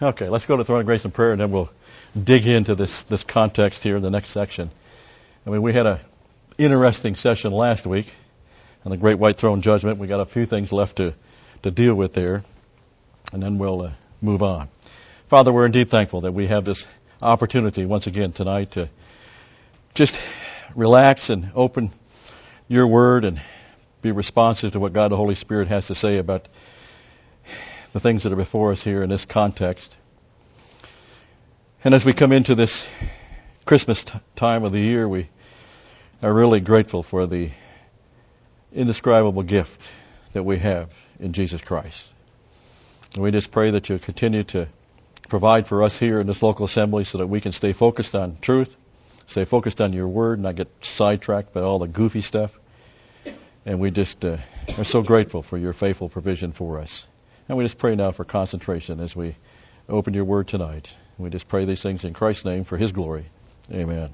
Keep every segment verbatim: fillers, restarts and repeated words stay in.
Okay, let's go to the throne of grace and prayer, and then we'll dig into this, this context here in the next section. I mean, we had a interesting session last week on the Great White Throne Judgment. We got a few things left to, to deal with there, and then we'll uh, move on. Father, we're indeed thankful that we have this opportunity once again tonight to just relax and open your word and be responsive to what God the Holy Spirit has to say about the things that are before us here in this context. And as we come into this Christmas t- time of the year, we are really grateful for the indescribable gift that we have in Jesus Christ. And we just pray that you'll continue to provide for us here in this local assembly so that we can stay focused on truth, stay focused on your word, not get sidetracked by all the goofy stuff. And we just uh, are so grateful for your faithful provision for us. And we just pray now for concentration as we open your word tonight. We just pray these things in Christ's name for his glory. Amen.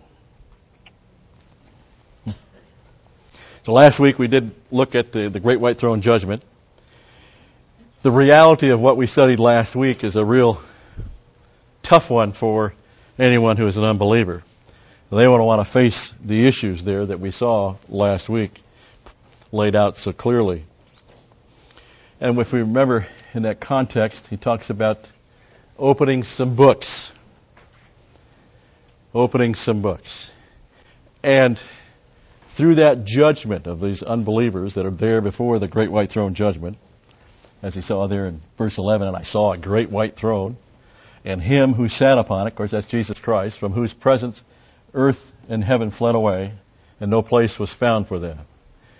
So last week we did look at the, the Great White Throne Judgment. The reality of what we studied last week is a real tough one for anyone who is an unbeliever. They won't want to face the issues there that we saw last week laid out so clearly. And if we remember in that context, he talks about opening some books. Opening some books. And through that judgment of these unbelievers that are there before the Great White Throne Judgment, as he saw there in verse eleven, and I saw a great white throne, and him who sat upon it, of course that's Jesus Christ, from whose presence earth and heaven fled away, and no place was found for them.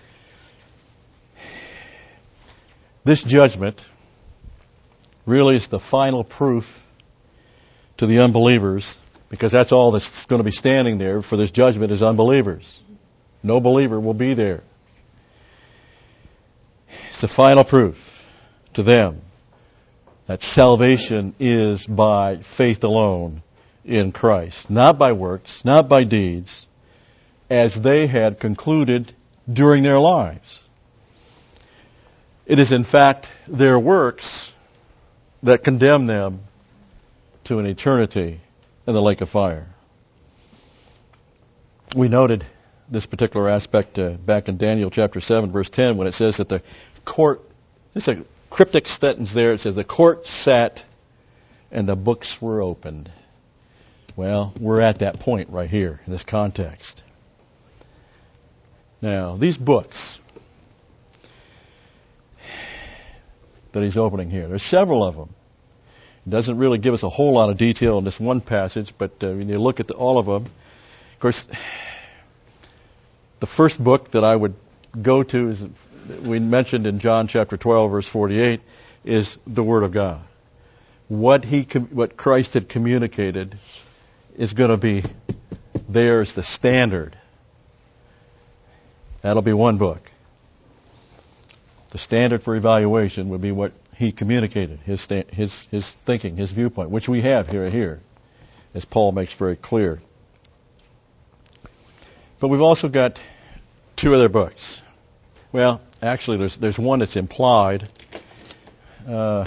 This judgment really is the final proof to the unbelievers, because that's all that's going to be standing there for this judgment is unbelievers. No believer will be there. It's the final proof to them that salvation is by faith alone in Christ, not by works, not by deeds, as they had concluded during their lives. It is in fact their works that condemn them to an eternity in the lake of fire. We noted this particular aspect uh, back in Daniel chapter seven, verse ten, when it says that the court, it's a cryptic sentence there, it says the court sat and the books were opened. Well, we're at that point right here in this context. Now, these books that he's opening here, there's several of them. It doesn't really give us a whole lot of detail in this one passage, but uh, when you look at the, all of them, of course, the first book that I would go to is we mentioned in John chapter twelve, verse forty-eight, is the Word of God. What he, what Christ had communicated is going to be there as the standard. That'll be one book. The standard for evaluation would be what he communicated, his his his thinking, his viewpoint, which we have here here, as Paul makes very clear. But we've also got two other books. Well, actually, there's there's one that's implied. Uh,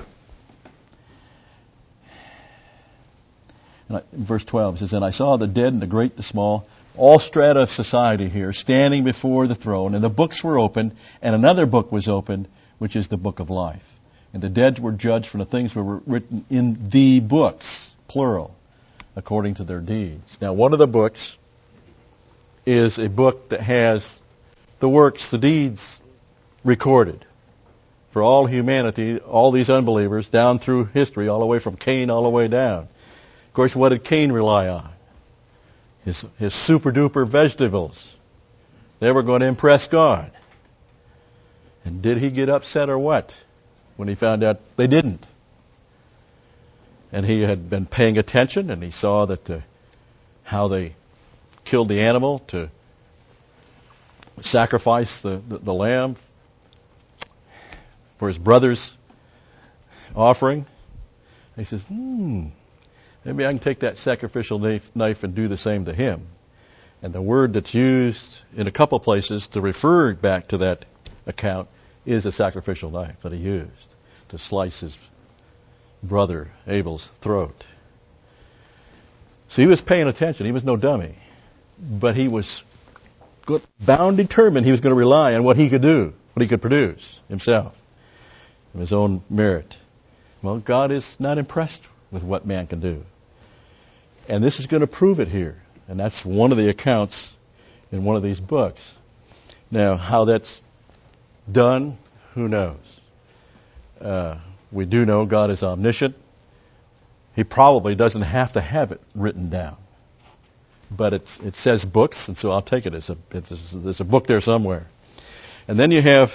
in verse twelve, it says, "And I saw the dead and the great and the small, all strata of society here, standing before the throne, and the books were opened, and another book was opened, which is the book of life. And the dead were judged from the things that were written in the books," plural, "according to their deeds." Now, one of the books is a book that has the works, the deeds recorded for all humanity, all these unbelievers, down through history, all the way from Cain all the way down. Of course, what did Cain rely on? His, his super-duper vegetables. They were going to impress God. And did he get upset or what when he found out they didn't? And he had been paying attention, and he saw that uh, how they killed the animal to sacrifice the, the, the lamb for his brother's offering. He says, hmm, maybe I can take that sacrificial knife, knife and do the same to him. And the word that's used in a couple places to refer back to that account is a sacrificial knife that he used to slice his brother Abel's throat. So he was paying attention. He was no dummy. But he was good, bound determined he was going to rely on what he could do, what he could produce himself, of his own merit. Well, God is not impressed with what man can do. And this is going to prove it here. And that's one of the accounts in one of these books. Now, how that's done, who knows? Uh, we do know God is omniscient. He probably doesn't have to have it written down. But it's, it says books, and so I'll take it as a, it's a, there's a book there somewhere. And then you have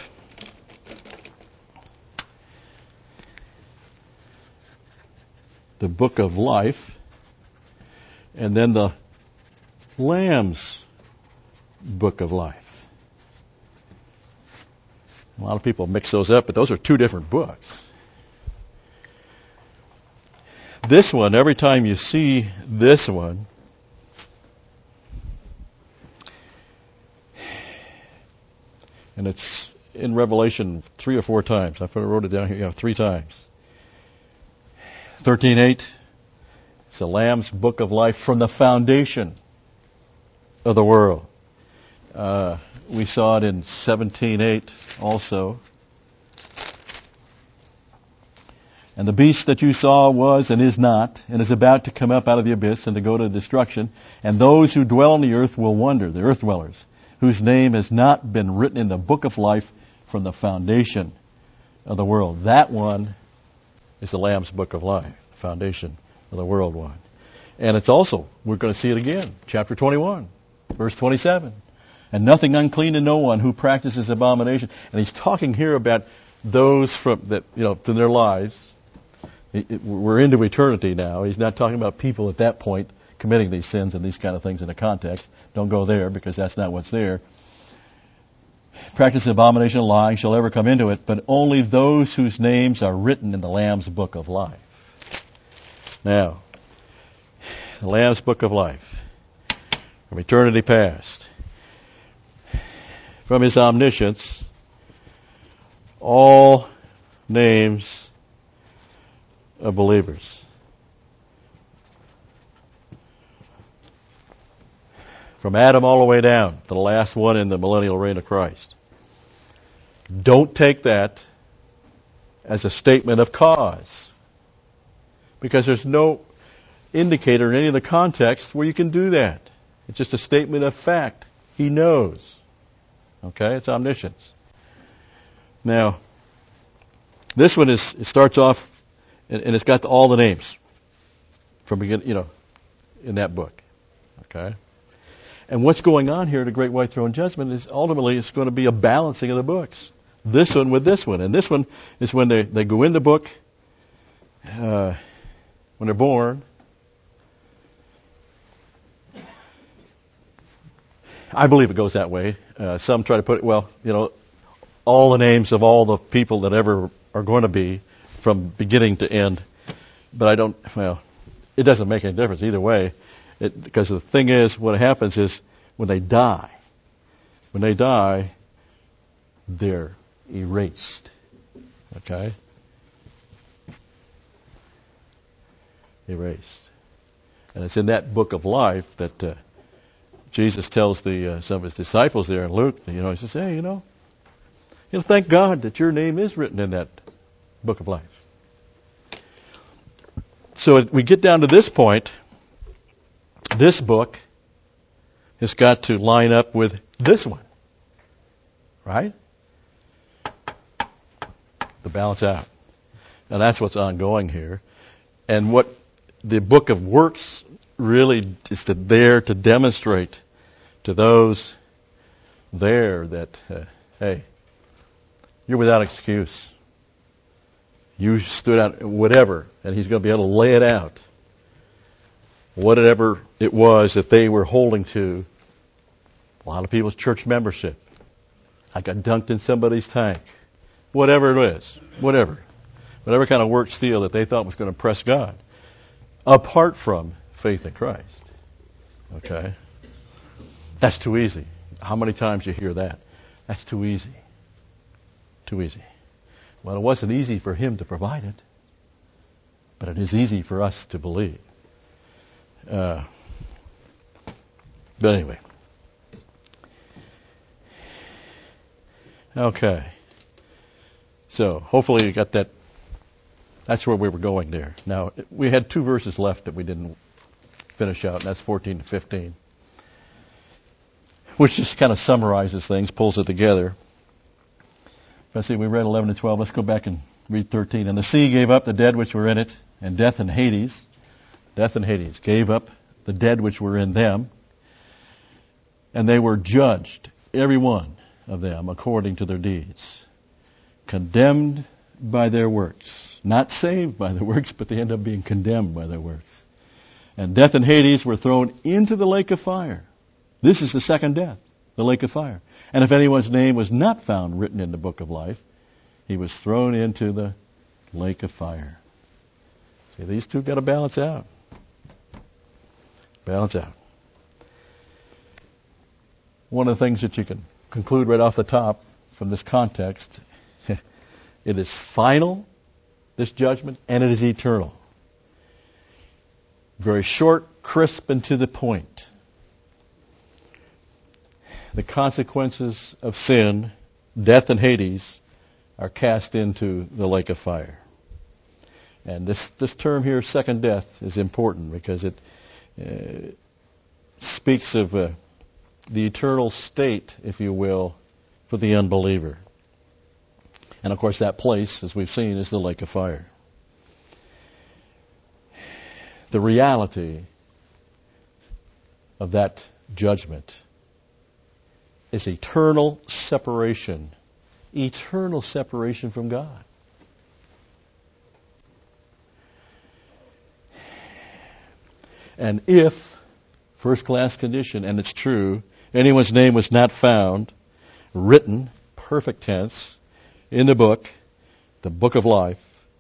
the book of life, and then the Lamb's book of life. A lot of people mix those up, but those are two different books. This one, every time you see this one, and it's in Revelation three or four times. I wrote it down here, yeah, three times. thirteen eight, it's the Lamb's book of life from the foundation of the world. Uh, we saw it in seventeen eight also. And the beast that you saw was and is not, and is about to come up out of the abyss and to go to destruction. And those who dwell on the earth will wonder, the earth dwellers, whose name has not been written in the book of life from the foundation of the world. That one is the Lamb's book of life, the foundation of the world one. And it's also, we're going to see it again, chapter twenty-one, verse twenty-seven. And nothing unclean to no one who practices abomination. And he's talking here about those from that, you know, to their lives. It, it, we're into eternity now. He's not talking about people at that point committing these sins and these kind of things in the context. Don't go there because that's not what's there. Practice abomination and lying shall ever come into it, but only those whose names are written in the Lamb's book of life. Now, the Lamb's book of life, from eternity past, from his omniscience, all names of believers. From Adam all the way down to the last one in the millennial reign of Christ. Don't take that as a statement of cause, because there's no indicator in any of the context where you can do that. It's just a statement of fact. He knows. Okay, it's omniscience. Now, this one is, it starts off, and, and it's got all the names from beginning, you know, in that book. Okay? And what's going on here at the Great White Throne Judgment is ultimately it's going to be a balancing of the books. This one with this one. And this one is when they, they go in the book, uh, when they're born. I believe it goes that way. Uh, some try to put it, well, you know, all the names of all the people that ever are going to be from beginning to end. But I don't, well, it doesn't make any difference either way. It, because the thing is, what happens is when they die, when they die, they're erased. Okay? Erased. And it's in that book of life that uh, Jesus tells the uh, some of his disciples there in Luke, you know, he says, hey, you know, you know, thank God that your name is written in that book of life. So we get down to this point. This book has got to line up with this one, right? To balance out. And that's what's ongoing here. And what the book of works really is to, there to demonstrate to those there that, uh, hey, you're without excuse. You stood out, whatever, and he's going to be able to lay it out. Whatever it was that they were holding to. A lot of people's church membership. I got dunked in somebody's tank. Whatever it is. Whatever. Whatever kind of work steel that they thought was going to impress God. Apart from faith in Christ. Okay? That's too easy. How many times you hear that? That's too easy. Too easy. Well, it wasn't easy for him to provide it. but it is easy for us to believe. Uh, but anyway. Okay. So hopefully you got that. That's where we were going there. Now, we had two verses left that we didn't finish out, and that's fourteen to fifteen, which just kind of summarizes things, pulls it together. Let's see, we read eleven and twelve. Let's go back and read thirteen. And the sea gave up the dead which were in it, and death and Hades, death and Hades gave up the dead which were in them, and they were judged, every one of them, according to their deeds, condemned by their works. Not saved by their works, but they end up being condemned by their works. And death and Hades were thrown into the lake of fire. This is the second death, the lake of fire. And if anyone's name was not found written in the book of life, he was thrown into the lake of fire. See, these two got to balance out. Balance out. One of the things that you can conclude right off the top from this context, it is final, this judgment, and it is eternal. Very short, crisp, and to the point. The consequences of sin, death and Hades, are cast into the lake of fire. And this, this term here, second death, is important because it uh, speaks of uh, the eternal state, if you will, for the unbeliever. And of course that place, as we've seen, is the lake of fire. The reality of that judgment is eternal separation. Eternal separation from God. And if, first class condition, and it's true, anyone's name was not found, written, perfect tense, in the book, the book of life,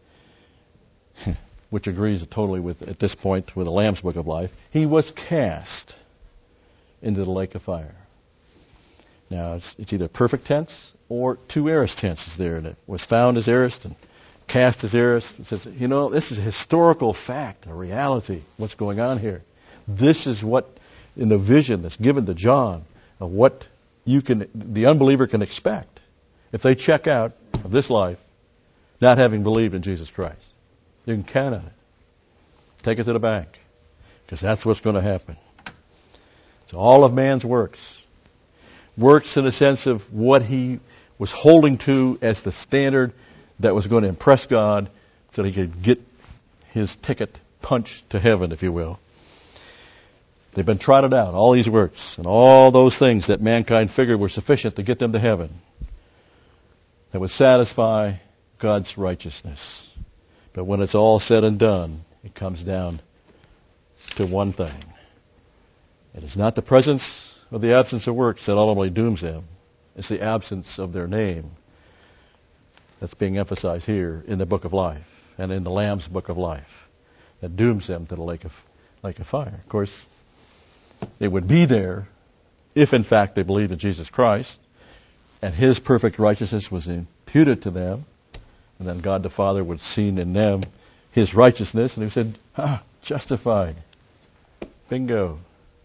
which agrees totally with, at this point, with the Lamb's book of life, he was cast into the lake of fire. Now, it's, it's either perfect tense or two aorist tenses there, and it was found as aorist and cast as aorist. It says, you know, this is a historical fact, a reality, what's going on here. This is what, in the vision that's given to John, of what you can, the unbeliever can expect if they check out of this life, not having believed in Jesus Christ. You can count on it. Take it to the bank, because that's what's going to happen. So all of man's works, works in the sense of what he was holding to as the standard that was going to impress God so that he could get his ticket punched to heaven, if you will. They've been trotted out, all these works, and all those things that mankind figured were sufficient to get them to heaven, that would satisfy God's righteousness. But when it's all said and done, it comes down to one thing. It is not the presence or the absence of works that ultimately dooms them. It's the absence of their name that's being emphasized here in the book of life and in the Lamb's book of life that dooms them to the lake of, lake of fire. Of course, they would be there if, in fact, they believed in Jesus Christ and His perfect righteousness was imputed to them. And then God the Father would see in them His righteousness, and He said, ah, justified. Bingo.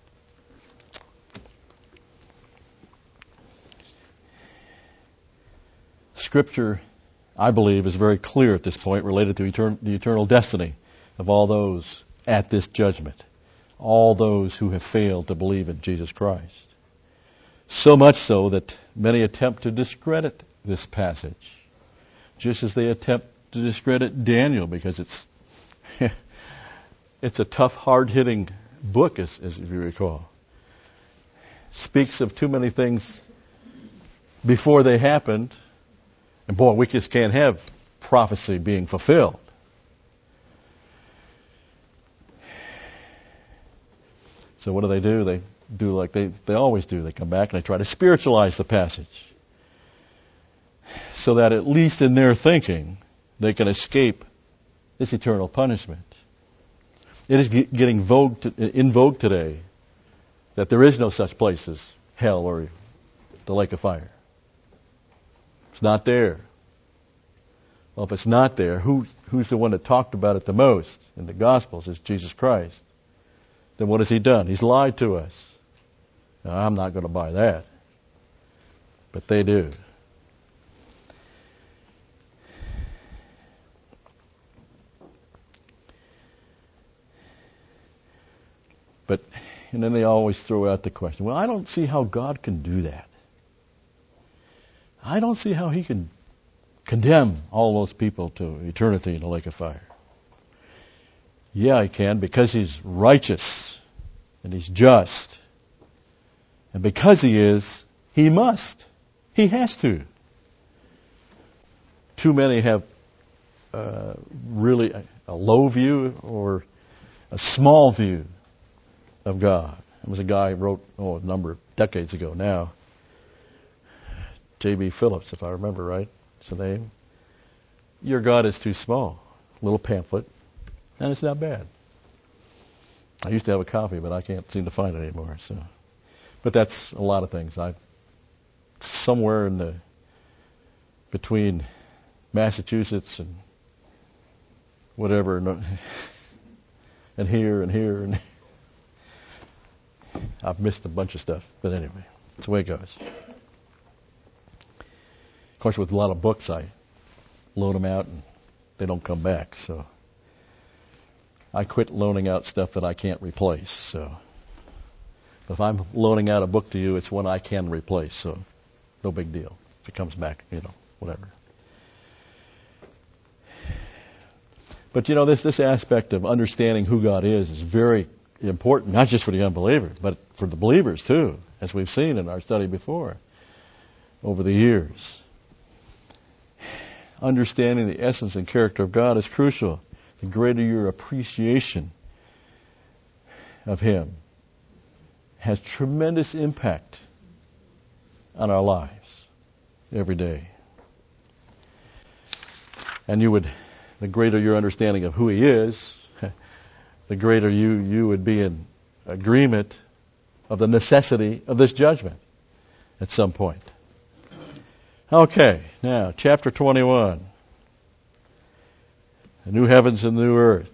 Scripture, I believe, is very clear at this point related to etern- the eternal destiny of all those at this judgment, all those who have failed to believe in Jesus Christ. So much so that many attempt to discredit this passage, just as they attempt to discredit Daniel, because it's it's a tough, hard-hitting book, as, as you recall. Speaks of too many things before they happened. And boy, we just can't have prophecy being fulfilled. So what do they do? They do like they, they always do. They come back and they try to spiritualize the passage so that at least in their thinking they can escape this eternal punishment. It is getting vogue to, in vogue today that there is no such place as hell or the lake of fire. It's not there. Well, if it's not there, who who's the one that talked about it the most in the Gospels is Jesus Christ, then what has he done? He's lied to us. Now, I'm not going to buy that. But they do. But, and then they always throw out the question, well, I don't see how God can do that. I don't see how he can condemn all those people to eternity in the lake of fire. Yeah, he can, because he's righteous and he's just. And because he is, he must. He has to. Too many have uh, really a, a low view or a small view of God. There was a guy who wrote, oh, a number of decades ago now, J B Phillips, if I remember right, is the name. Your God is too small. Little pamphlet, and it's not bad. I used to have a copy, but I can't seem to find it anymore. So, but that's a lot of things. I somewhere in the between Massachusetts and whatever, and, and here and here and. I've missed a bunch of stuff, but anyway, that's the way it goes. Of course, with a lot of books, I loan them out and they don't come back. So I quit loaning out stuff that I can't replace. So if I'm loaning out a book to you, it's one I can replace. So no big deal. If it comes back, you know, whatever. But you know, this this aspect of understanding who God is is very important, not just for the unbelievers, but for the believers too, as we've seen in our study before over the years. Understanding the essence and character of God is crucial. The greater your appreciation of Him has tremendous impact on our lives every day. And you would, the greater your understanding of who He is, the greater you, you would be in agreement of the necessity of this judgment at some point. Okay, now, chapter twenty-one. The new heavens and new earth.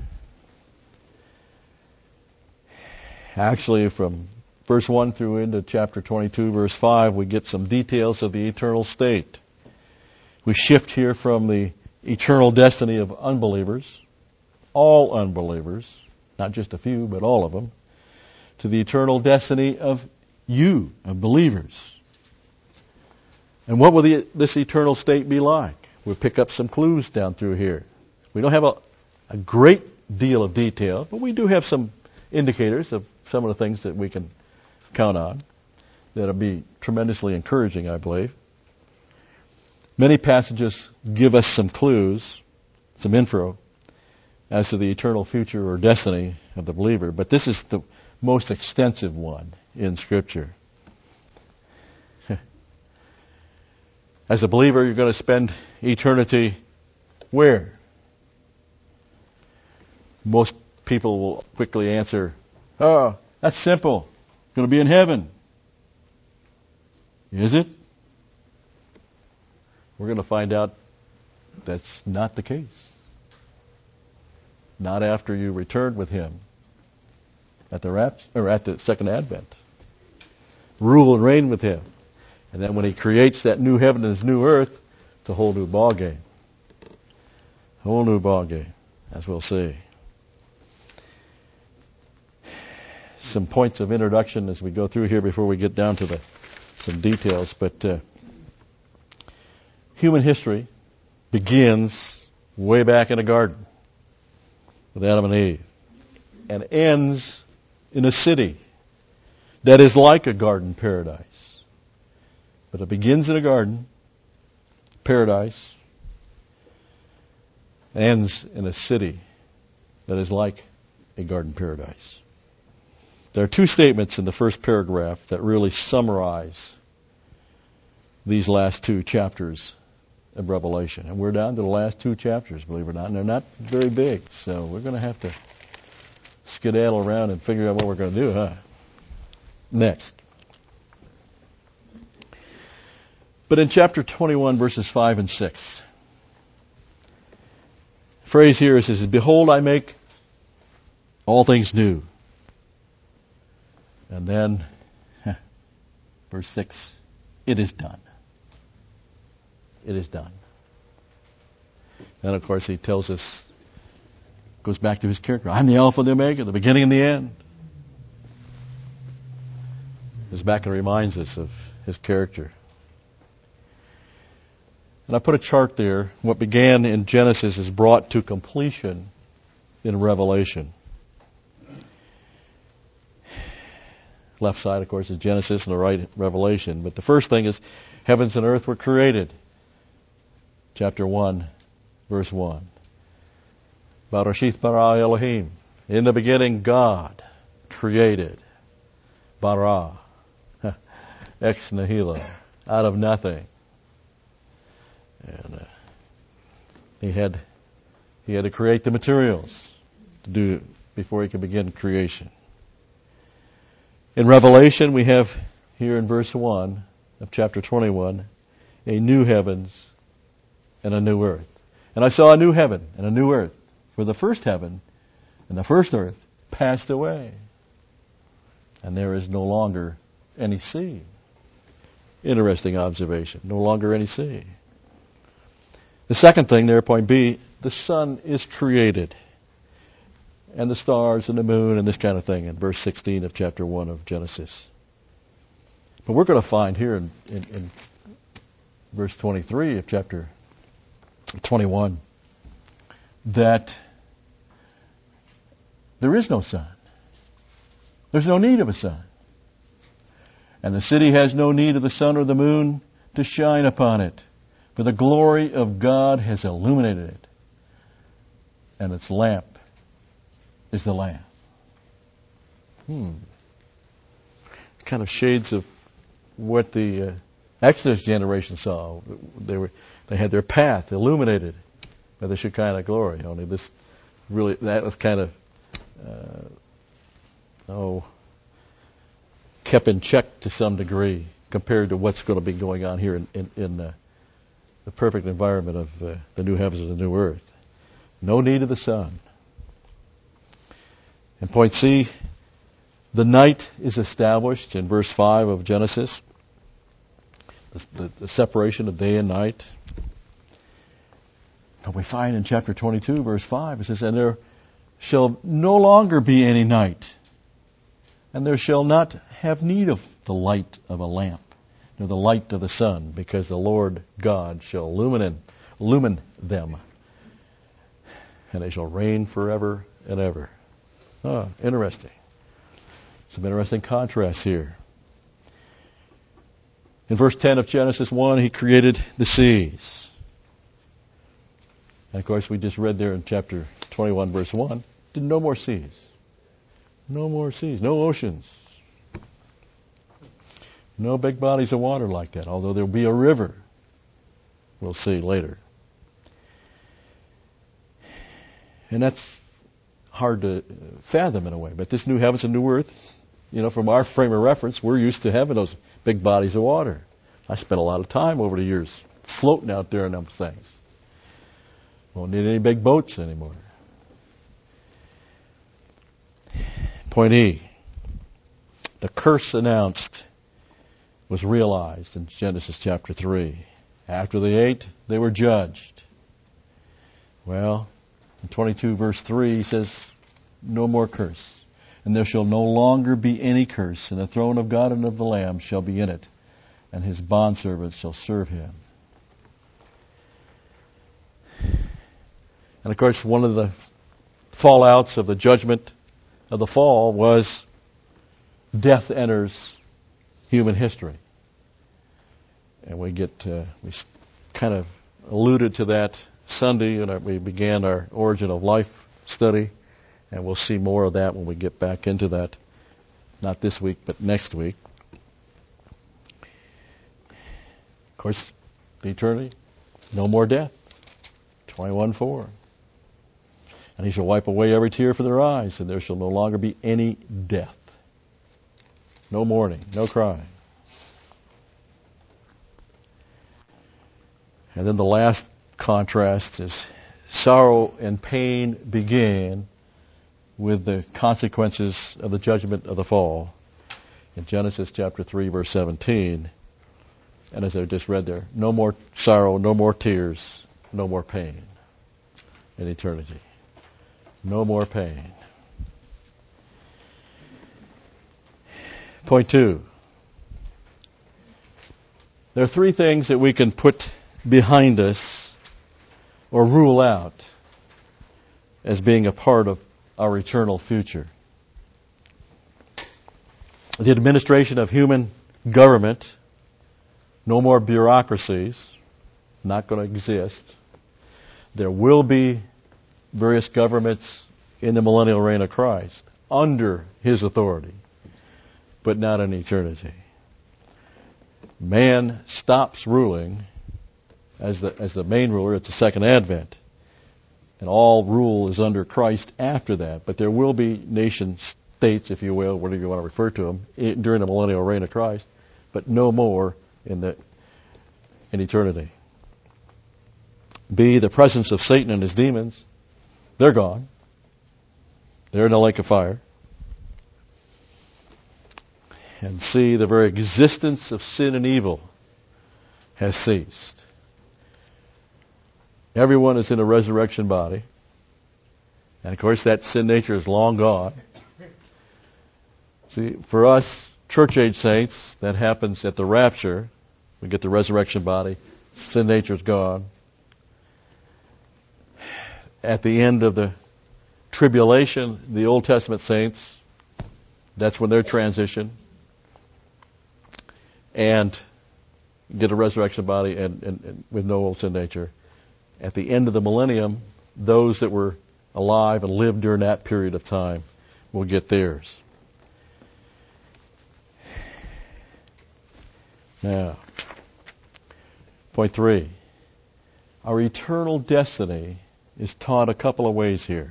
Actually, from verse one through into chapter twenty-two, verse five, we get some details of the eternal state. We shift here from the eternal destiny of unbelievers, all unbelievers, not just a few, but all of them, to the eternal destiny of you, of believers. And what will the, this eternal state be like? We'll pick up some clues down through here. We don't have a, a great deal of detail, but we do have some indicators of some of the things that we can count on that'll be tremendously encouraging, I believe. Many passages give us some clues, some info, as to the eternal future or destiny of the believer, but this is the most extensive one in Scripture. As a believer, you're going to spend eternity where? Most people will quickly answer, oh, that's simple. It's going to be in heaven. Is it? We're going to find out that's not the case. Not after you return with Him at the rapt- or at the second advent. Rule and reign with Him. And then when He creates that new heaven and His new earth, it's a whole new ball game. A whole new ball game, as we'll see. Some points of introduction as we go through here before we get down to the some details. But uh, human history begins way back in a garden with Adam and Eve and ends in a city that is like a garden paradise. But it begins in a garden, paradise, ends in a city that is like a garden paradise. There are two statements in the first paragraph that really summarize these last two chapters of Revelation. And we're down to the last two chapters, believe it or not, and they're not very big. So we're going to have to skedaddle around and figure out what we're going to do, huh? Next. But in chapter twenty-one, verses five and six, phrase here is, is, behold, I make all things new. And then, verse six, it is done. It is done. And of course he tells us, goes back to his character. I'm the Alpha and the Omega, the beginning and the end. Goes back and reminds us of his character. And I put a chart there. What began in Genesis is brought to completion in Revelation. Left side, of course, is Genesis, and the right, Revelation. But the first thing is, heavens and earth were created. Chapter one, verse one. Barashith bara Elohim. In the beginning, God created. Bara. Ex nihilo. Out of nothing. And uh, he had he had to create the materials to do before he could begin creation. In Revelation, we have here in verse one of chapter twenty-one, a new heavens and a new earth. And I saw a new heaven and a new earth, for the first heaven and the first earth passed away, and there is no longer any sea. Interesting observation. No longer any sea. The second thing there, point B, the sun is created, and the stars and the moon and this kind of thing in verse sixteen of chapter one of Genesis. But we're going to find here in, in, in verse twenty-three of chapter twenty-one that there is no sun. There's no need of a sun. And the city has no need of the sun or the moon to shine upon it, for the glory of God has illuminated it, and its lamp is the Lamb. Hmm. Kind of shades of what the uh, Exodus generation saw. They were they had their path illuminated by the Shekinah glory. Only this really that was kind of uh, oh kept in check to some degree compared to what's going to be going on here in in, in uh, the perfect environment of uh, the new heavens and the new earth. No need of the sun. And point C, the night is established in verse five of Genesis. The, the, the separation of day and night. And we find in chapter twenty-two, verse five, it says, and there shall no longer be any night, and there shall not have need of the light of a lamp, nor the light of the sun, because the Lord God shall illumine, illumine them, and they shall reign forever and ever. Ah, interesting. Some interesting contrasts here. In verse ten of Genesis one, he created the seas. And of course, we just read there in chapter twenty-one, verse one, no more seas. No more seas, no oceans. No big bodies of water like that, although there will be a river. We'll see later. And that's hard to fathom in a way. But this new heavens and new earth, you know, from our frame of reference, we're used to having those big bodies of water. I spent a lot of time over the years floating out there in them things. Won't need any big boats anymore. Point E. The curse announced was realized in Genesis chapter three. After they ate, they were judged. Well, in twenty-two verse three, he says, no more curse. And there shall no longer be any curse, and the throne of God and of the Lamb shall be in it, and his bondservants shall serve him. And of course, one of the fallouts of the judgment of the fall was death enters human history. And we get, uh, we kind of alluded to that Sunday, and we began our Origin of Life study, and we'll see more of that when we get back into that, not this week, but next week. Of course, the eternity, no more death. twenty-one four. And he shall wipe away every tear from their eyes, and there shall no longer be any death. No mourning, no crying. And then the last contrast is sorrow and pain began with the consequences of the judgment of the fall in Genesis chapter three, verse seventeen. And as I just read there, no more sorrow, no more tears, no more pain in eternity. No more pain. Point two. There are three things that we can put behind us or rule out as being a part of our eternal future. The administration of human government, no more bureaucracies, not going to exist. There will be various governments in the millennial reign of Christ under His authority, but not in eternity. Man stops ruling as the as the main ruler at the second advent. And all rule is under Christ after that. But there will be nation states, if you will, whatever you want to refer to them, during the millennial reign of Christ, but no more in the in eternity. B, the presence of Satan and his demons. They're gone. They're in the lake of fire. And C, the very existence of sin and evil has ceased. Everyone is in a resurrection body. And of course that sin nature is long gone. See, for us, church age saints, that happens at the rapture. We get the resurrection body. Sin nature is gone. At the end of the tribulation, the Old Testament saints, that's when they're transitioned. And get a resurrection body and, and, and with no old sin nature. At the end of the millennium, those that were alive and lived during that period of time will get theirs. Now, point three. Our eternal destiny is taught a couple of ways here.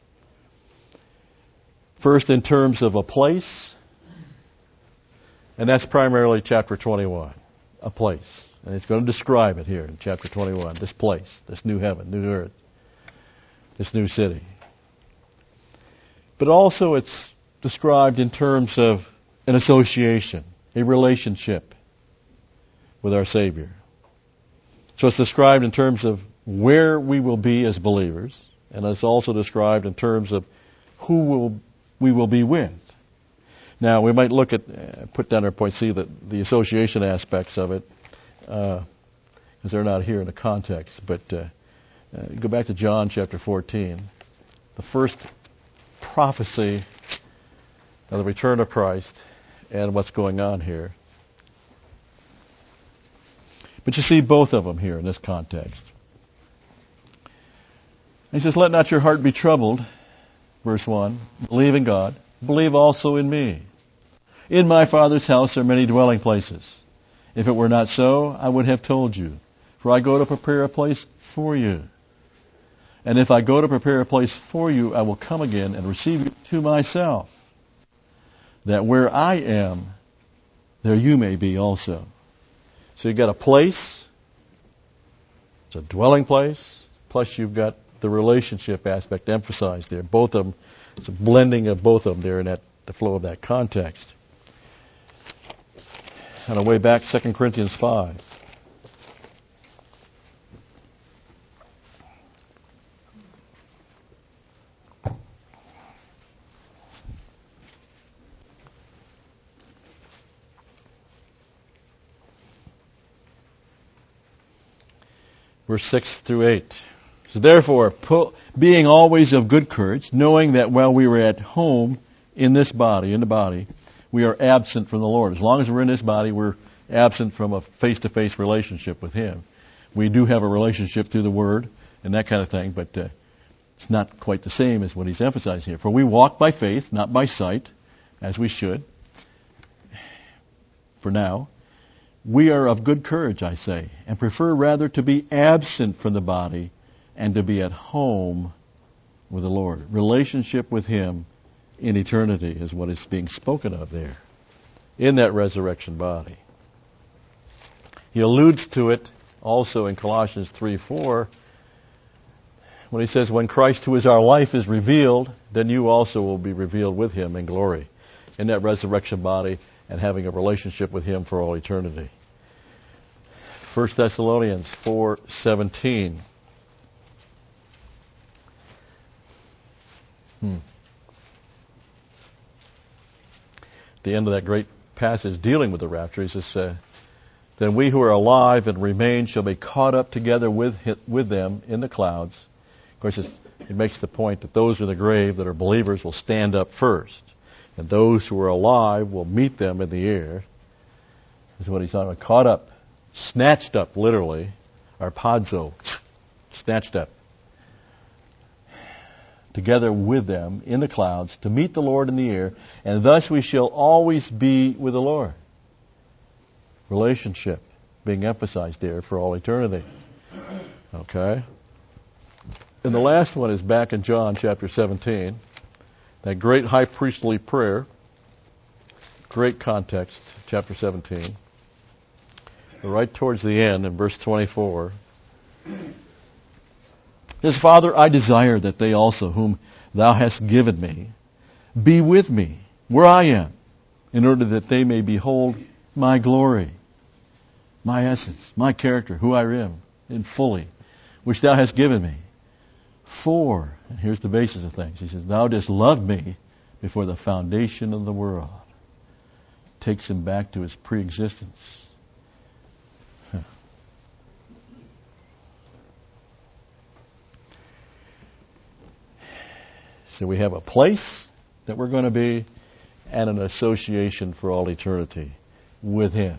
First, in terms of a place, and that's primarily chapter twenty-one, a place. And it's going to describe it here in chapter twenty-one, this place, this new heaven, new earth, this new city. But also it's described in terms of an association, a relationship with our Savior. So it's described in terms of where we will be as believers, and it's also described in terms of who will we will be with. Now, we might look at, uh, put down our point C, the, the association aspects of it, because uh, they're not here in the context. But uh, uh, go back to John chapter fourteen. The first prophecy of the return of Christ and what's going on here. But you see both of them here in this context. He says, "Let not your heart be troubled," verse one, "believe in God, believe also in me. In my Father's house are many dwelling places. If it were not so, I would have told you. For I go to prepare a place for you. And if I go to prepare a place for you, I will come again and receive you to myself, that where I am, there you may be also." So you've got a place, it's a dwelling place, plus you've got the relationship aspect emphasized there. Both of them, it's a blending of both of them there in that the flow of that context. On our way back, Second Corinthians five. Verse six through eight. So therefore, pu- being always of good courage, knowing that while we were at home in this body, in the body, we are absent from the Lord. As long as we're in this body, we're absent from a face-to-face relationship with Him. We do have a relationship through the Word and that kind of thing, but uh, it's not quite the same as what he's emphasizing here. For we walk by faith, not by sight, as we should. For now, we are of good courage, I say, and prefer rather to be absent from the body and to be at home with the Lord. Relationship with Him in eternity is what is being spoken of there, in that resurrection body. He alludes to it also in Colossians three four, when he says, when Christ, who is our life, is revealed, then you also will be revealed with him in glory, in that resurrection body, and having a relationship with him for all eternity. First Thessalonians four seventeen. Hmm. At the end of that great passage dealing with the rapture, he says, uh, then we who are alive and remain shall be caught up together with with them in the clouds. Of course, it's, it makes the point that those in the grave that are believers will stand up first, and those who are alive will meet them in the air. This is what he's talking about. Caught up, snatched up, literally, arpazo, snatched up, together with them in the clouds to meet the Lord in the air, and thus we shall always be with the Lord. Relationship being emphasized there for all eternity. Okay? And the last one is back in John chapter seventeen. That great high priestly prayer. Great context, chapter seventeen. Right towards the end in verse twenty-four. His Father, I desire that they also, whom thou hast given me, be with me where I am, in order that they may behold my glory, my essence, my character, who I am, in fully, which thou hast given me. For, and here's the basis of things, he says, thou didst love me before the foundation of the world. Takes him back to his pre-existence. Huh. So we have a place that we're going to be and an association for all eternity with him.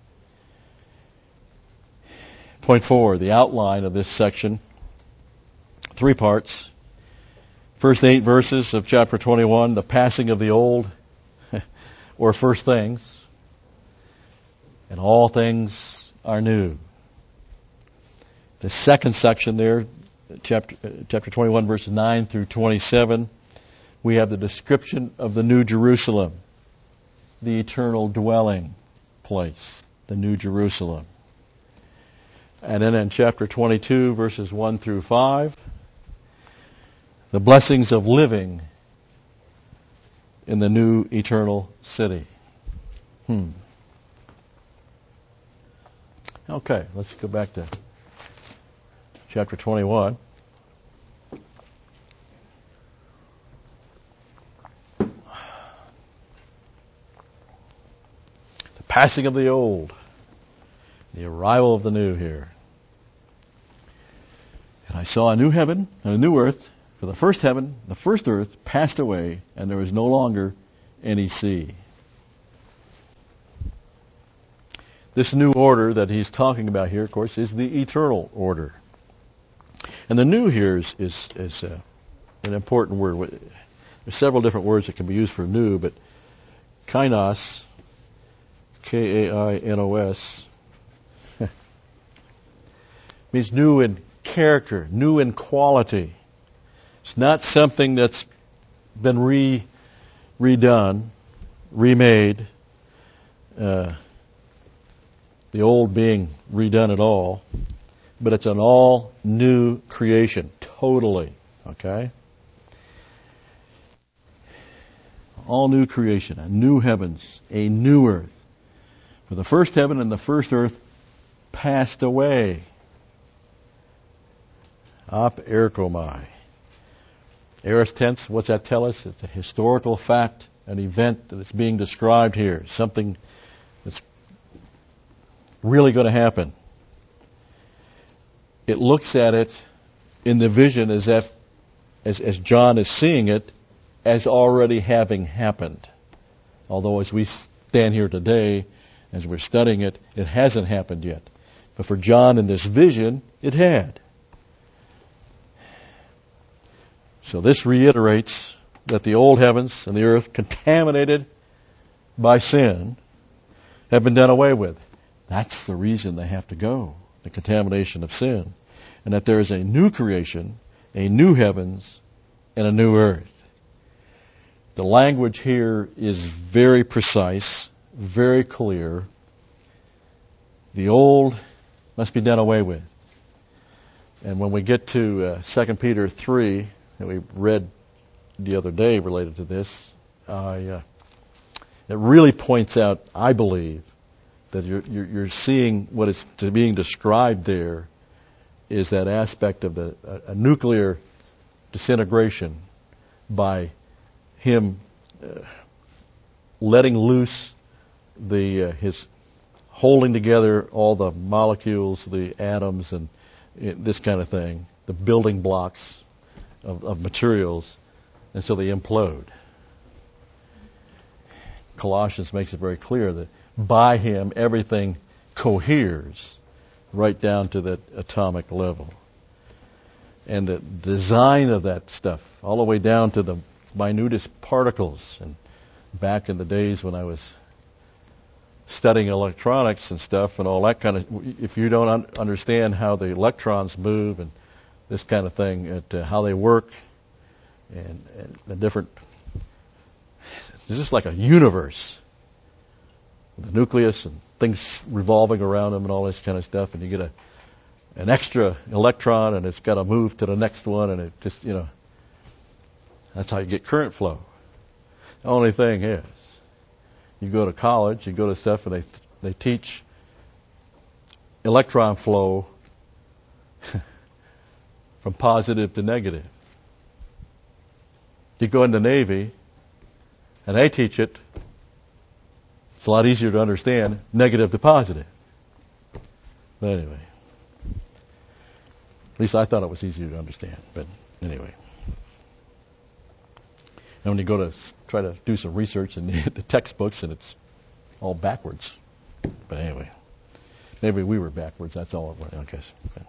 Point four, the outline of this section. Three parts. First eight verses of chapter twenty-one, the passing of the old, or first things, and all things are new. The second section there, chapter, uh, chapter twenty-one, verses nine through twenty-seven, we have the description of the New Jerusalem, the eternal dwelling place, the New Jerusalem. And then in chapter twenty-two, verses one through five, the blessings of living in the new eternal city. Hmm. Okay, let's go back to chapter twenty-one. The passing of the old, the arrival of the new here. And I saw a new heaven and a new earth, for the first heaven, the first earth passed away, and there was no longer any sea. This new order that he's talking about here, of course, is the eternal order. And the new here is, is, is uh, an important word. There's several different words that can be used for new, but kainos, K A I N O S, means new in character, new in quality. It's not something that's been re redone, remade, uh, the old being redone at all, but it's an all new creation, totally, okay? All new creation, a new heavens, a new earth. For the first heaven and the first earth passed away. Ap erkomai. Aorist tense, what's that tell us? It's a historical fact, an event that is being described here, something that's really going to happen. It looks at it in the vision as if, as, as John is seeing it, as already having happened. Although as we stand here today, as we're studying it, it hasn't happened yet. But for John in this vision, it had. So this reiterates that the old heavens and the earth, contaminated by sin, have been done away with. That's the reason they have to go, the contamination of sin. And that there is a new creation, a new heavens, and a new earth. The language here is very precise, very clear. The old must be done away with. And when we get to uh, Second Peter three, that we read the other day related to this, uh, yeah, it really points out, I believe, that you're, you're, you're seeing what is being described there is that aspect of the a, a nuclear disintegration by him uh, letting loose the uh, his holding together all the molecules, the atoms, and uh, this kind of thing, the building blocks of, of materials, and so they implode. Colossians makes it very clear that by him everything coheres right down to that atomic level. And the design of that stuff, all the way down to the minutest particles. And back in the days when I was studying electronics and stuff and all that kind of, if you don't un- understand how the electrons move and this kind of thing, at, uh, how they work, and, and the different, it's just like a universe. The nucleus and things revolving around them and all this kind of stuff, and you get a an extra electron and it's got to move to the next one, and it just, you know, that's how you get current flow. The only thing is, you go to college, you go to stuff, and they they teach electron flow from positive to negative. You go in the Navy, and they teach it. It's a lot easier to understand, negative to positive. But anyway, at least I thought it was easier to understand. But anyway, and when you go to try to do some research and you hit the textbooks, and it's all backwards. But anyway, maybe we were backwards. That's all it was, I guess. But.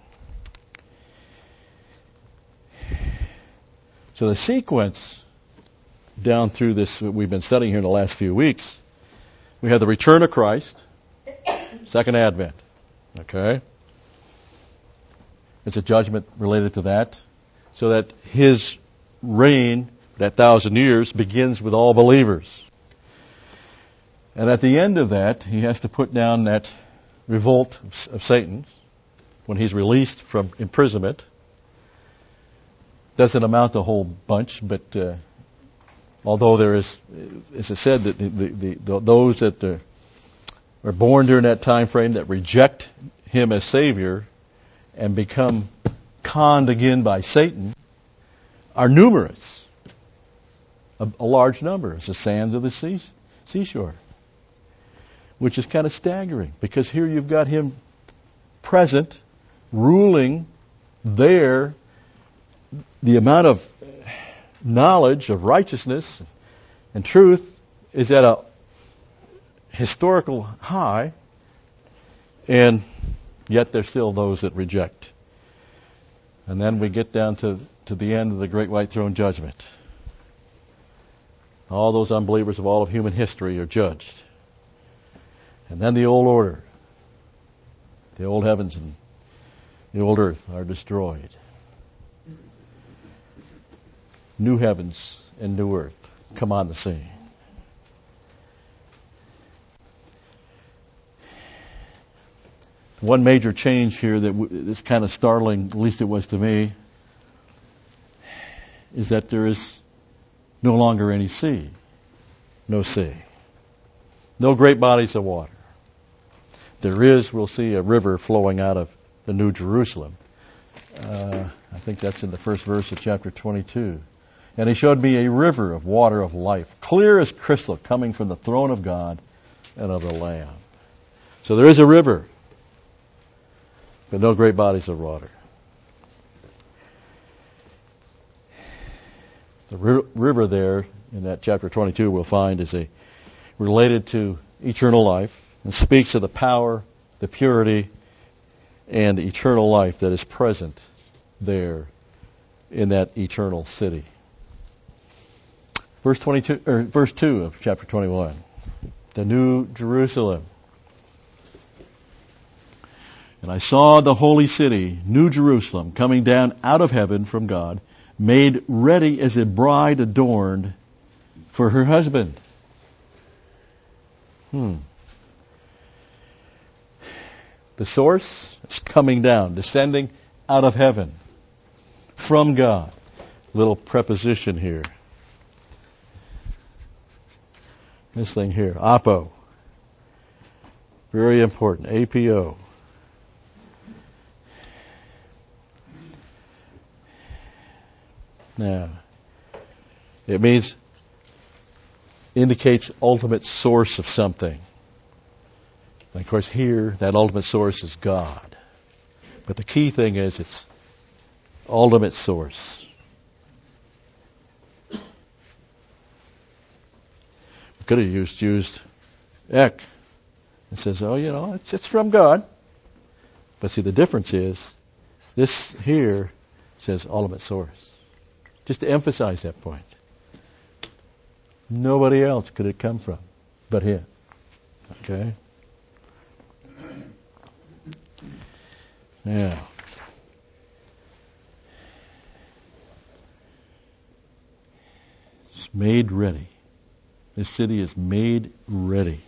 So the sequence down through this that we've been studying here in the last few weeks. We have the return of Christ, second advent, okay? It's a judgment related to that, so that his reign, that thousand years, begins with all believers. And at the end of that, he has to put down that revolt of, of Satan when he's released from imprisonment. Doesn't amount to a whole bunch, but... Uh, Although there is, as I said, that the, the, the, those that are, are born during that time frame that reject him as Savior and become conned again by Satan are numerous, a, a large number. It's the sands of the sea, seashore, which is kind of staggering because here you've got him present, ruling there, the amount of knowledge of righteousness and truth is at a historical high, and yet there's still those that reject. And then we get down to, to the end of the great white throne judgment. All those unbelievers of all of human history are judged. And then the old order, the old heavens and the old earth are destroyed. New heavens and new earth come on the scene. One major change here that w- is kind of startling, at least it was to me, is that there is no longer any sea. No sea. No great bodies of water. There is, we'll see, a river flowing out of the New Jerusalem. Uh, I think that's in the first verse of chapter twenty-two. And he showed me a river of water of life, clear as crystal, coming from the throne of God and of the Lamb. So there is a river, but no great bodies of water. The ri- river there in that chapter twenty-two we'll find is a related to eternal life and speaks of the power, the purity, and the eternal life that is present there in that eternal city. Verse twenty-two, or verse two of chapter twenty-one, the New Jerusalem. And I saw the holy city, New Jerusalem, coming down out of heaven from God, made ready as a bride adorned for her husband. Hmm. The source is coming down, descending out of heaven, from God. Little preposition here. This thing here, apo. Very important, A P O. Now, it means, indicates ultimate source of something. And of course here, that ultimate source is God. But the key thing is it's ultimate source. We could have used, used ek. It says, oh, you know, it's, it's from God. But see, the difference is, this here says ultimate source. Just to emphasize that point. Nobody else could it come from but Him. Okay? Now, it's made ready. This city is made ready.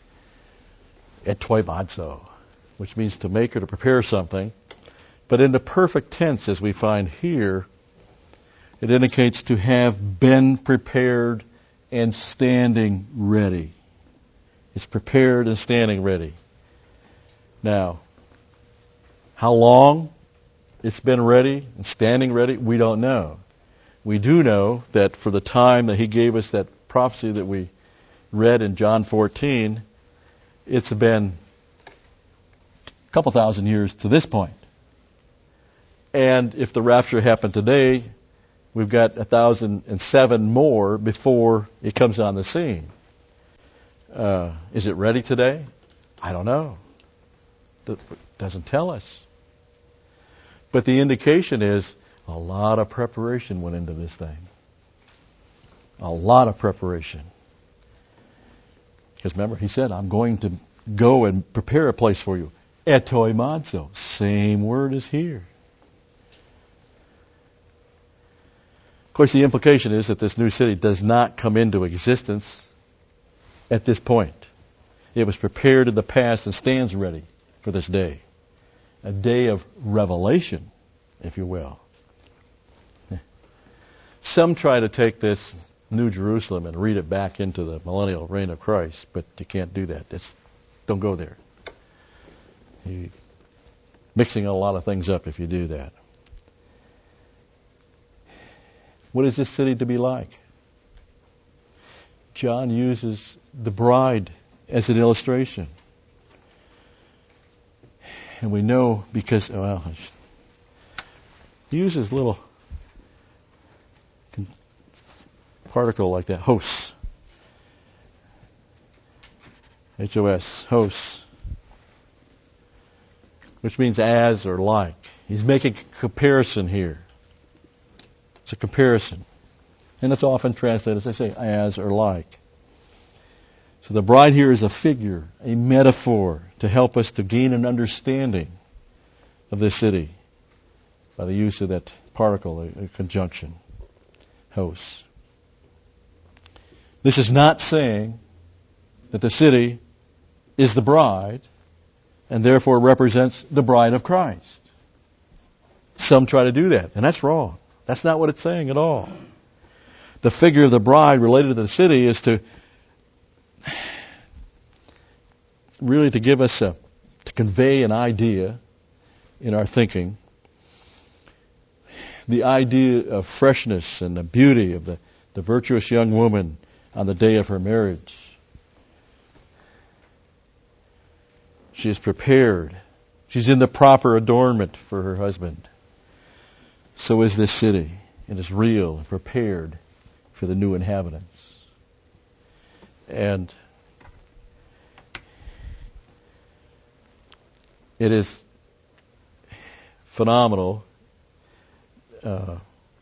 Etoimazo, which means to make or to prepare something. But in the perfect tense, as we find here, it indicates to have been prepared and standing ready. It's prepared and standing ready. Now, how long it's been ready and standing ready, we don't know. We do know that for the time that He gave us that prophecy that we read in John fourteen, it's been a couple thousand years to this point. And if the rapture happened today, we've got a thousand and seven more before it comes on the scene. Uh, is it ready today? I don't know. It doesn't tell us. But the indication is a lot of preparation went into this thing. A lot of preparation. Because remember, He said, I'm going to go and prepare a place for you. Etoimazo. Same word as here. Of course, the implication is that this new city does not come into existence at this point. It was prepared in the past and stands ready for this day. A day of revelation, if you will. Some try to take this New Jerusalem and read it back into the millennial reign of Christ, but you can't do that. It's, don't go there. You're mixing a lot of things up if you do that. What is this city to be like? John uses the bride as an illustration. And we know because, well, he uses a little particle like that, hos. H O S, hos. Which means as or like. He's making a comparison here. It's a comparison. And it's often translated, as I say, as or like. So the bride here is a figure, a metaphor to help us to gain an understanding of this city by the use of that particle, a, a conjunction, hos. This is not saying that the city is the bride and therefore represents the bride of Christ. Some try to do that, and that's wrong. That's not what it's saying at all. The figure of the bride related to the city is to really to give us a, to convey an idea in our thinking. The idea of freshness and the beauty of the, the virtuous young woman on the day of her marriage. She is prepared. She's in the proper adornment for her husband. So is this city. It is real and prepared for the new inhabitants. And it is phenomenal uh,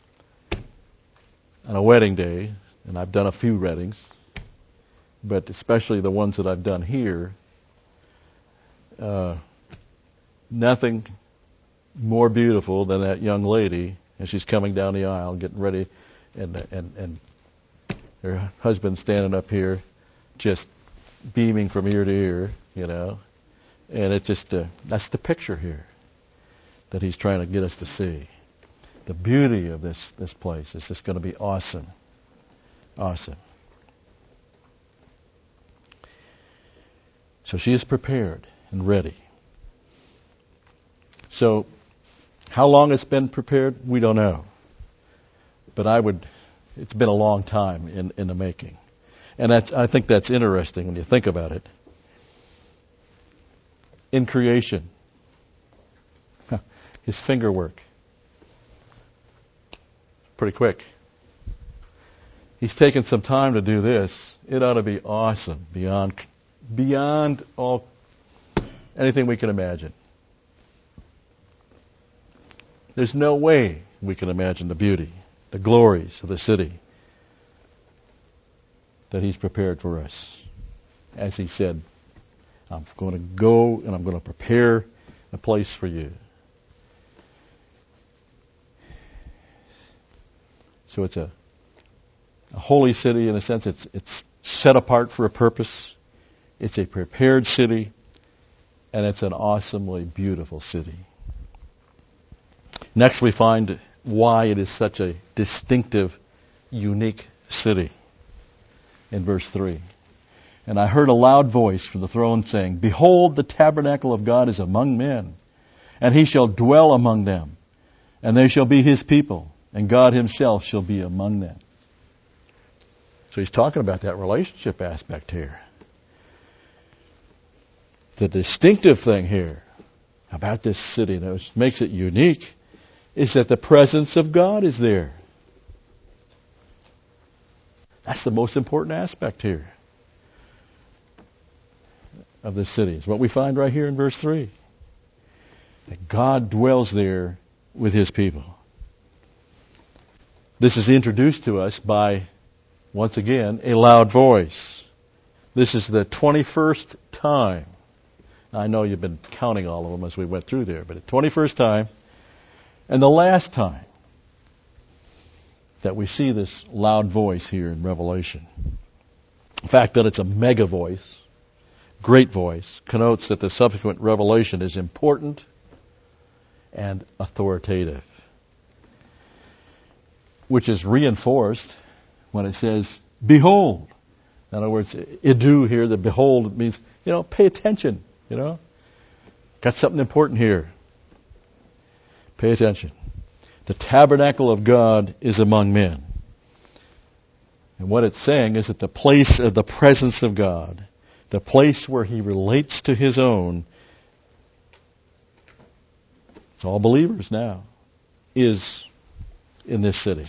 on a wedding day, and I've done a few weddings, but especially the ones that I've done here, uh, nothing more beautiful than that young lady as she's coming down the aisle, getting ready, and and and her husband standing up here, just beaming from ear to ear, you know, and it's just uh, that's the picture here. that he's trying to get us to see. The beauty of this, this place is just going to be awesome. Awesome. So she is prepared and ready. So, how long it's been prepared, we don't know. But I would, it's been a long time in, in the making. And that's, I think that's interesting when you think about it. In creation, his finger work, pretty quick. He's taken some time to do this. It ought to be awesome, beyond, beyond all, anything we can imagine. There's no way we can imagine the beauty, the glories of the city that he's prepared for us. As he said, I'm going to go and I'm going to prepare a place for you. So it's a, a holy city in a sense. It's, it's set apart for a purpose. It's a prepared city, and it's an awesomely beautiful city. Next, we find why it is such a distinctive, unique city in verse three. And I heard a loud voice from the throne saying, Behold, the tabernacle of God is among men, and he shall dwell among them, and they shall be his people, and God himself shall be among them. So he's talking about that relationship aspect here. The distinctive thing here about this city that makes it unique is that the presence of God is there. That's the most important aspect here of this city. It's what we find right here in verse three. That God dwells there with his people. This is introduced to us by, once again, a loud voice. This is the twenty-first time. I know you've been counting all of them as we went through there, but the twenty-first time and the last time that we see this loud voice here in Revelation. The fact that it's a mega voice, great voice, connotes that the subsequent revelation is important and authoritative, which is reinforced when it says, behold. In other words, idu here, the behold means, you know, pay attention, you know. Got something important here. Pay attention. The tabernacle of God is among men. And what it's saying is that the place of the presence of God, the place where he relates to his own, it's all believers now, is in this city.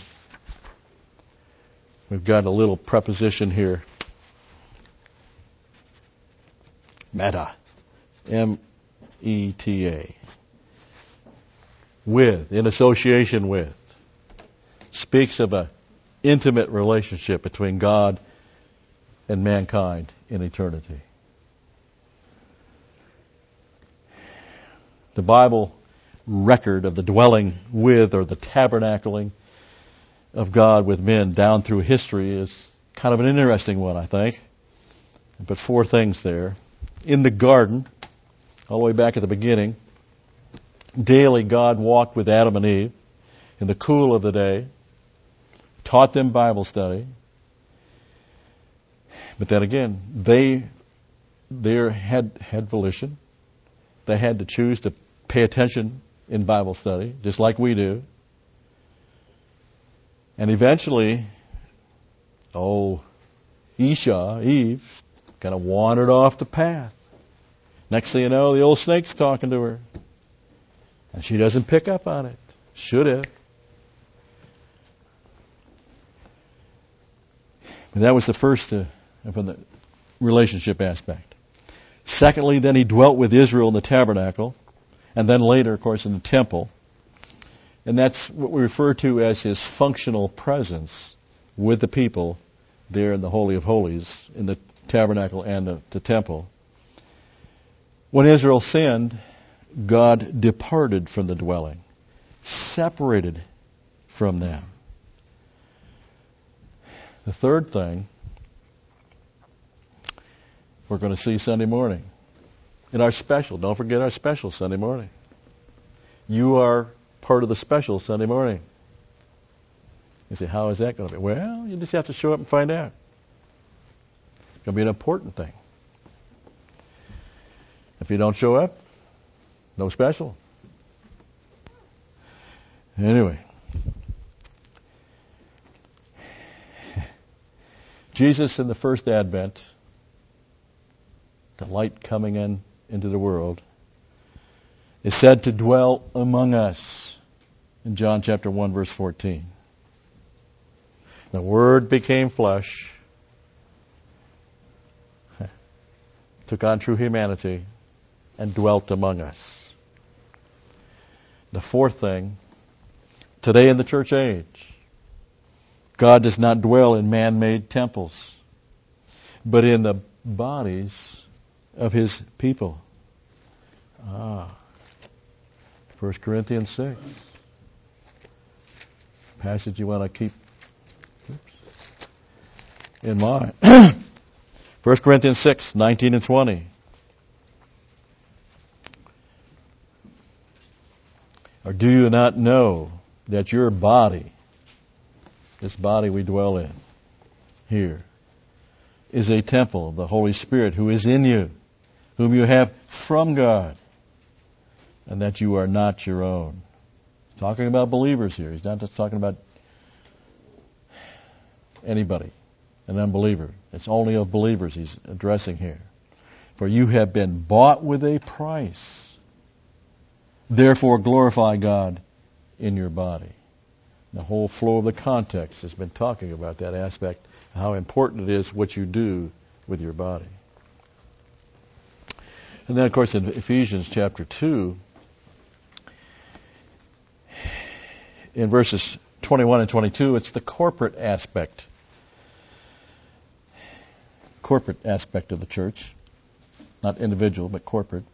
We've got a little preposition here. Meta. M E T A. With, in association with. Speaks of an intimate relationship between God and mankind in eternity. The Bible record of the dwelling with, or the tabernacling of God with men down through history is kind of an interesting one, I think. But four things there. In the garden, all the way back at the beginning, daily God walked with Adam and Eve in the cool of the day, taught them Bible study. But then again, they they had had volition. They had to choose to pay attention in Bible study, just like we do. And eventually, oh, Esau, Eve, kind of wandered off the path. Next thing you know, the old snake's talking to her. And she doesn't pick up on it. Should have. And that was the first uh, from the relationship aspect. Secondly, then he dwelt with Israel in the tabernacle, and then later, of course, in the temple. And that's what we refer to as his functional presence with the people there in the Holy of Holies, in the tabernacle and the, the temple. When Israel sinned, God departed from the dwelling, separated from them. The third thing we're going to see Sunday morning in our special. Don't forget our special Sunday morning. You are part of the special Sunday morning. You say, how is that going to be? Well, you just have to show up and find out. It's going to be an important thing. If you don't show up, no special. Anyway. Jesus in the first advent, the light coming in into the world, is said to dwell among us in John chapter one, verse fourteen. The Word became flesh, took on true humanity, and dwelt among us. The fourth thing, today in the church age, God does not dwell in man-made temples, but in the bodies of His people. Ah, First Corinthians six. Passage you want to keep oops, in mind. First Corinthians six, nineteen and twenty. Or do you not know that your body, this body we dwell in here, is a temple of the Holy Spirit who is in you, whom you have from God, and that you are not your own? He's talking about believers here. He's not just talking about anybody, an unbeliever. It's only of believers he's addressing here. For you have been bought with a price. Therefore glorify God in your body. The whole flow of the context has been talking about that aspect, how important it is what you do with your body. And then, of course, in Ephesians chapter two, in verses twenty-one and twenty-two, it's the corporate aspect. Corporate aspect of the church. Not individual, but corporate.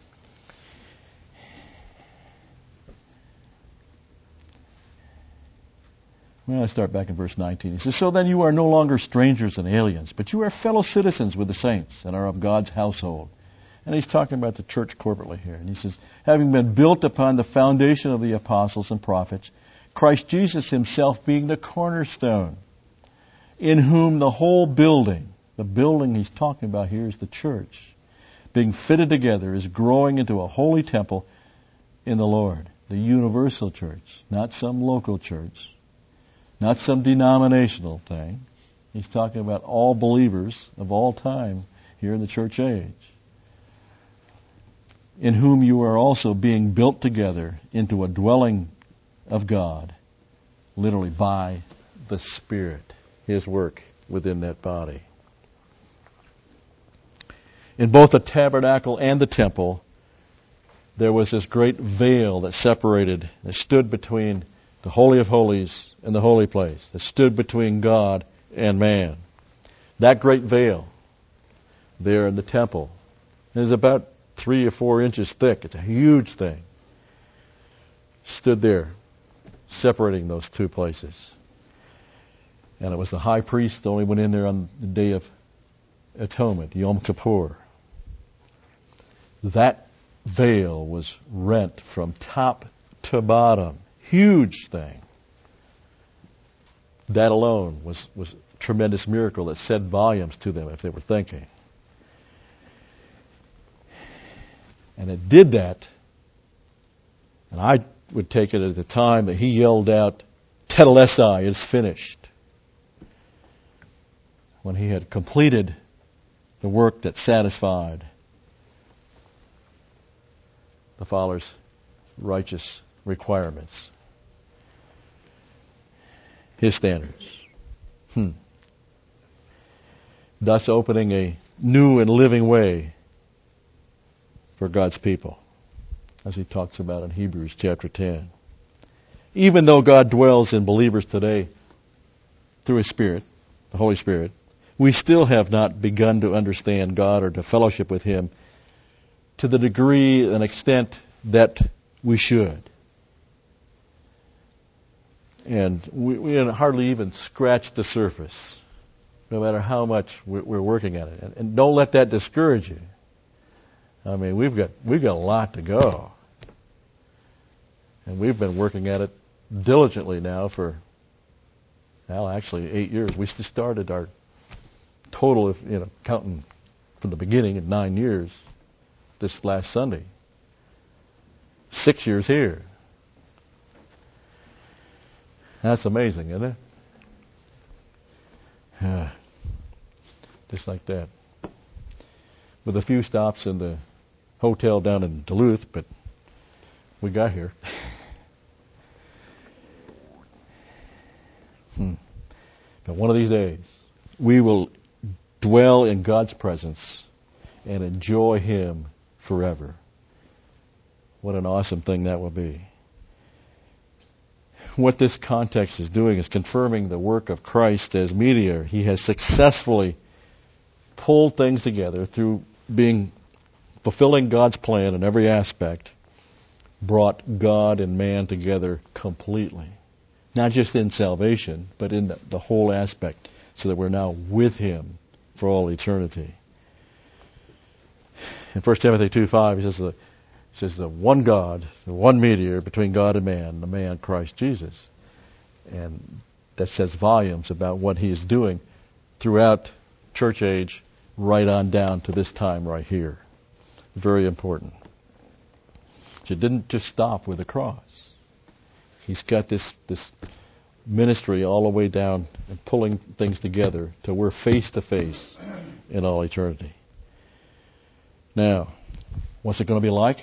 Well, I start back in verse nineteen. He says, so then you are no longer strangers and aliens, but you are fellow citizens with the saints and are of God's household. And he's talking about the church corporately here. And he says, having been built upon the foundation of the apostles and prophets, Christ Jesus himself being the cornerstone, in whom the whole building, the building he's talking about here is the church, being fitted together is growing into a holy temple in the Lord, the universal church, not some local church. Not some denominational thing. He's talking about all believers of all time here in the church age. In whom you are also being built together into a dwelling of God, literally by the Spirit, His work within that body. In both the tabernacle and the temple, there was this great veil that separated, that stood between the Holy of Holies and the holy place, that stood between God and man. That great veil there in the temple is about three or four inches thick. It's a huge thing. Stood there, separating those two places. And it was the high priest that only went in there on the Day of Atonement, Yom Kippur. That veil was rent from top to bottom. Huge thing. That alone was, was a tremendous miracle that said volumes to them if they were thinking. And it did that, and I would take it at the time that he yelled out, Tetelestai, it's finished. When he had completed the work that satisfied the Father's righteous requirements. His standards. Hmm. Thus opening a new and living way for God's people, as he talks about in Hebrews chapter ten. Even though God dwells in believers today through His Spirit, the Holy Spirit, we still have not begun to understand God or to fellowship with Him to the degree and extent that we should. And we, we hardly even scratch the surface, no matter how much we're, we're working at it. And, and don't let that discourage you. I mean, we've got we've got a lot to go. And we've been working at it diligently now for, well, actually eight years. We just started our total, if you know, counting from the beginning at nine years this last Sunday. Six years here. That's amazing, isn't it? Yeah. Just like that. With a few stops in the hotel down in Duluth, but we got here. hmm. But one of these days, we will dwell in God's presence and enjoy Him forever. What an awesome thing that will be. What this context is doing is confirming the work of Christ as mediator. He has successfully pulled things together through being fulfilling God's plan in every aspect, brought God and man together completely. Not just in salvation, but in the, the whole aspect, so that we're now with Him for all eternity. In First Timothy two five, he says the, he says the one God, the one mediator between God and man, the man Christ Jesus. And that says volumes about what He is doing throughout church age, right on down to this time right here. Very important. So it didn't just stop with the cross. He's got this this ministry all the way down and pulling things together till we're face to face in all eternity. Now, what's it going to be like?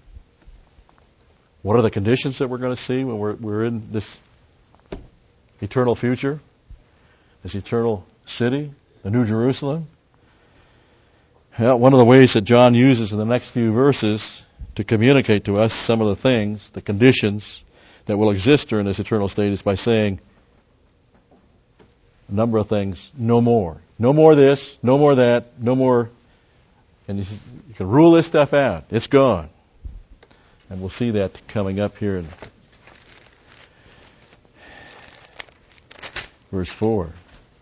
What are the conditions that we're going to see when we're we're in this eternal future, this eternal city, the New Jerusalem? Well, one of the ways that John uses in the next few verses to communicate to us some of the things, the conditions that will exist during this eternal state is by saying a number of things, no more. No more this, no more that, no more. And you can rule this stuff out. It's gone. And we'll see that coming up here in verse four.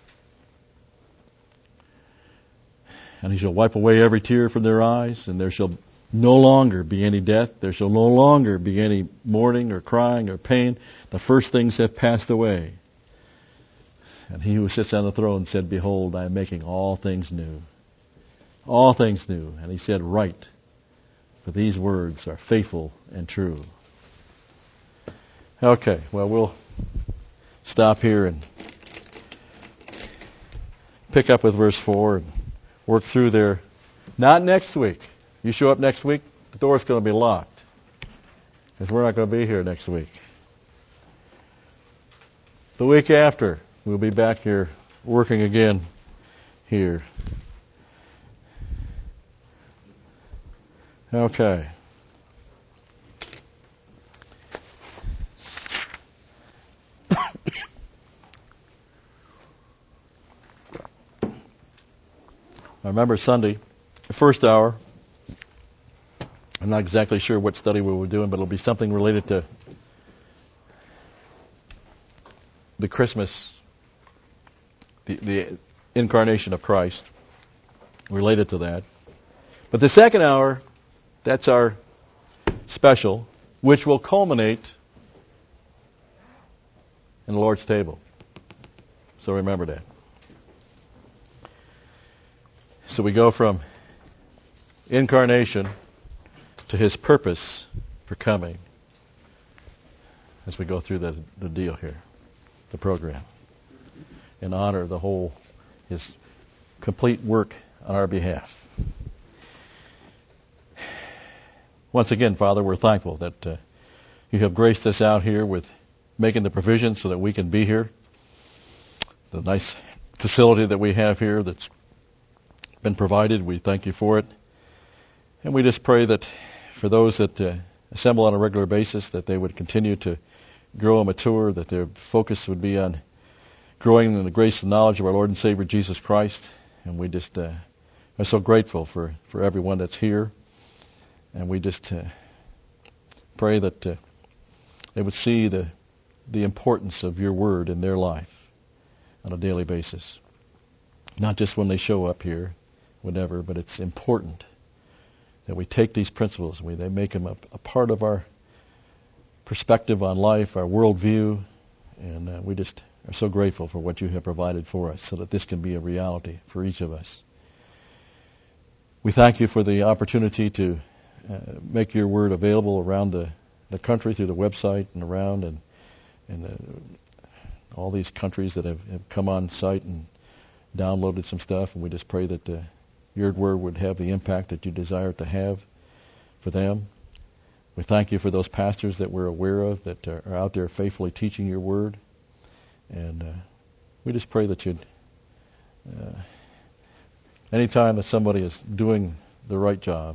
And He shall wipe away every tear from their eyes, and there shall no longer be any death. There shall no longer be any mourning or crying or pain. The first things have passed away. And He who sits on the throne said, Behold, I am making all things new. All things new. And He said, Write, for these words are faithful and true. Okay, well, we'll stop here and pick up with verse four and work through there. Not next week. You show up next week, the door's going to be locked, because we're not going to be here next week. The week after, we'll be back here working again here. Okay. I remember Sunday, the first hour, I'm not exactly sure what study we were doing, but it'll be something related to the Christmas, the, the incarnation of Christ, related to that. But the second hour, that's our special, which will culminate in the Lord's table. So remember that. So we go from incarnation to His purpose for coming as we go through the, the deal here, the program, and honor the whole, His complete work on our behalf. Once again, Father, we're thankful that uh, You have graced us out here with making the provision so that we can be here. The nice facility that we have here that's been provided, we thank You for it. And we just pray that for those that uh, assemble on a regular basis, that they would continue to grow and mature, that their focus would be on growing in the grace and knowledge of our Lord and Savior Jesus Christ. And we just uh, are so grateful for, for everyone that's here. And we just uh, pray that uh, they would see the the importance of Your word in their life on a daily basis. Not just when they show up here, whatever, but it's important that we take these principles and we they make them a, a part of our perspective on life, our worldview, and uh, we just are so grateful for what you have provided for us so that this can be a reality for each of us. We thank you for the opportunity to uh, make your word available around the, the country through the website and around and, and uh, all these countries that have, have come on site and downloaded some stuff, and we just pray that uh, your word would have the impact that you desire it to have for them. We thank you for those pastors that we're aware of that are out there faithfully teaching your word. And uh, we just pray that you'd, uh, anytime that somebody is doing the right job,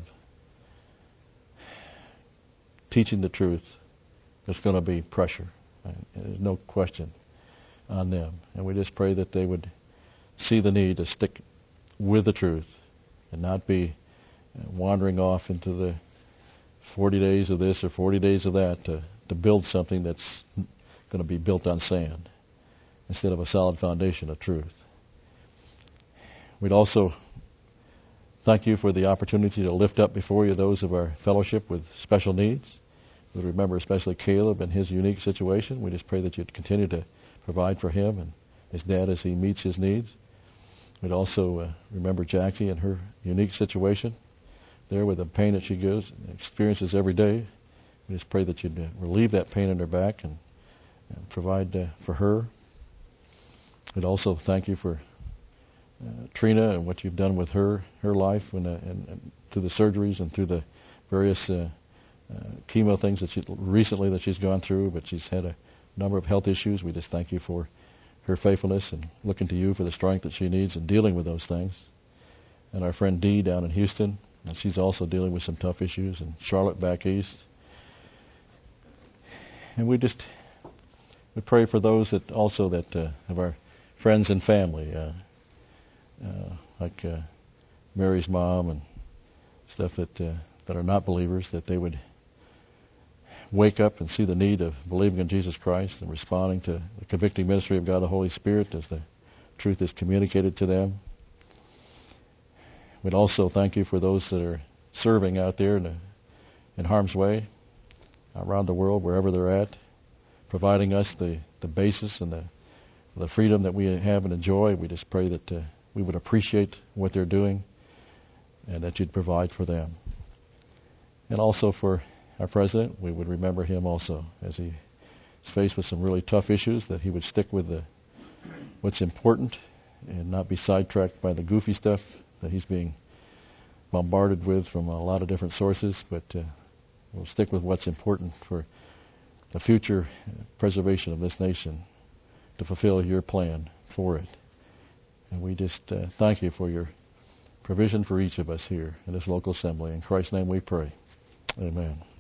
teaching the truth, there's going to be pressure. Right? There's no question on them. And we just pray that they would see the need to stick with the truth and not be wandering off into the forty days of this or forty days of that to, to build something that's going to be built on sand instead of a solid foundation of truth. We'd also thank you for the opportunity to lift up before you those of our fellowship with special needs. We remember especially Caleb and his unique situation. We just pray that you'd continue to provide for him and his dad as he meets his needs. We'd also uh, remember Jackie and her unique situation there with the pain that she goes experiences every day. We just pray that you'd uh, relieve that pain in her back and, and provide uh, for her. We'd also thank you for uh, Trina and what you've done with her her life and, uh, and, and through the surgeries and through the various uh, uh, chemo things that she recently that she's gone through, but she's had a number of health issues. We just thank you for her faithfulness and looking to you for the strength that she needs in dealing with those things. And our friend Dee down in Houston, and she's also dealing with some tough issues, and Charlotte back east. And we just we pray for those that also that uh, of our friends and family, uh, uh, like uh, Mary's mom and stuff that uh, that are not believers, that they would wake up and see the need of believing in Jesus Christ and responding to the convicting ministry of God the Holy Spirit as the truth is communicated to them. We'd also thank you for those that are serving out there in, the, in harm's way around the world, wherever they're at, providing us the, the basis and the, the freedom that we have and enjoy. We just pray that uh, we would appreciate what they're doing and that you'd provide for them. And also for our president, we would remember him also as he is faced with some really tough issues, that he would stick with the, what's important and not be sidetracked by the goofy stuff that he's being bombarded with from a lot of different sources, but uh, we'll stick with what's important for the future preservation of this nation to fulfill your plan for it. And we just uh, thank you for your provision for each of us here in this local assembly. In Christ's name we pray. Amen.